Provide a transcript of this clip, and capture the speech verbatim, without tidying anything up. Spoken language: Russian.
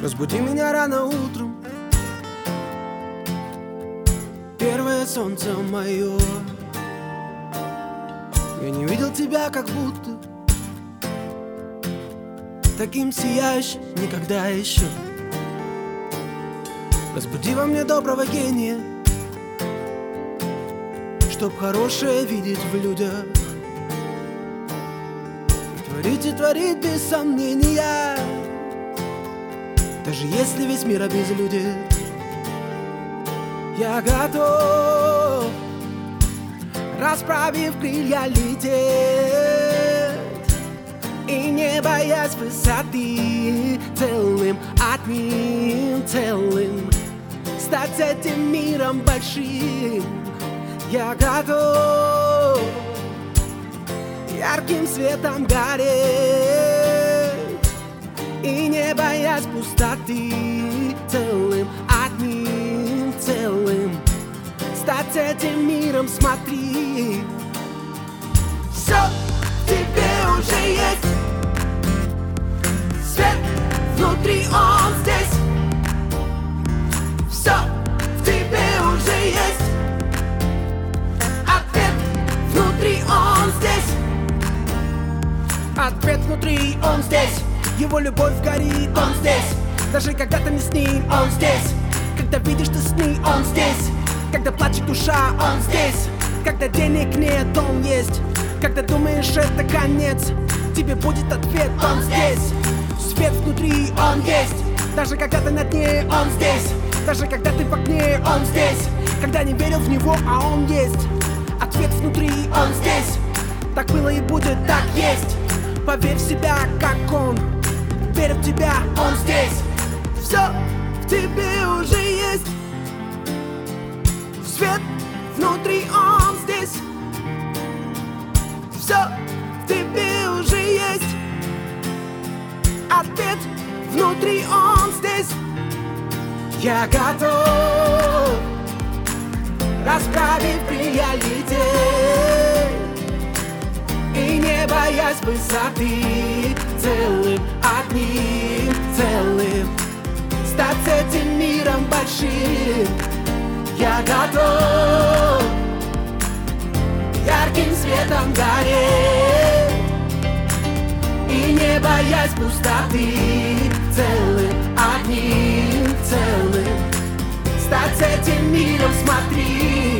Разбуди меня рано утром, первое солнце мое. Я не видел тебя как будто таким сияющим никогда еще. Разбуди во мне доброго гения, чтоб хорошее видеть в людях. Творить и творить без сомнения, даже если весь мир обезлюдит. Я готов, расправив крылья, лететь и не боясь высоты, целым одним целым стать этим миром большим. Я готов ярким светом гореть и не боясь пустоты, целым одним целым стать этим миром. Смотри, все в тебе уже есть, свет внутри, он здесь. Все в тебе уже есть, ответ внутри, он здесь. Ответ внутри, он здесь. Его любовь горит, он здесь. Даже когда ты не с ним, он здесь. Когда видишь ты сны, он здесь. Когда плачет душа, он здесь. Когда денег нет, он есть. Когда думаешь, это конец, тебе будет ответ, он здесь. Свет внутри, он есть. Даже когда ты на дне, он здесь. Даже когда ты в огне, он здесь. Когда не верил в него, а он есть. Ответ внутри, он здесь. Так было и будет, так есть. Поверь в себя, как он. Верь в тебя, он здесь. Все в тебе уже есть. Свет внутри, он здесь. Все в тебе уже есть. Ответ внутри, он здесь. Я готов, расправив крылья, лететь и не боясь высоты, целым одним целым стать этим миром большим. Я готов ярким светом гореть и не боясь пустоты, целым одним целым стать этим миром. Смотри,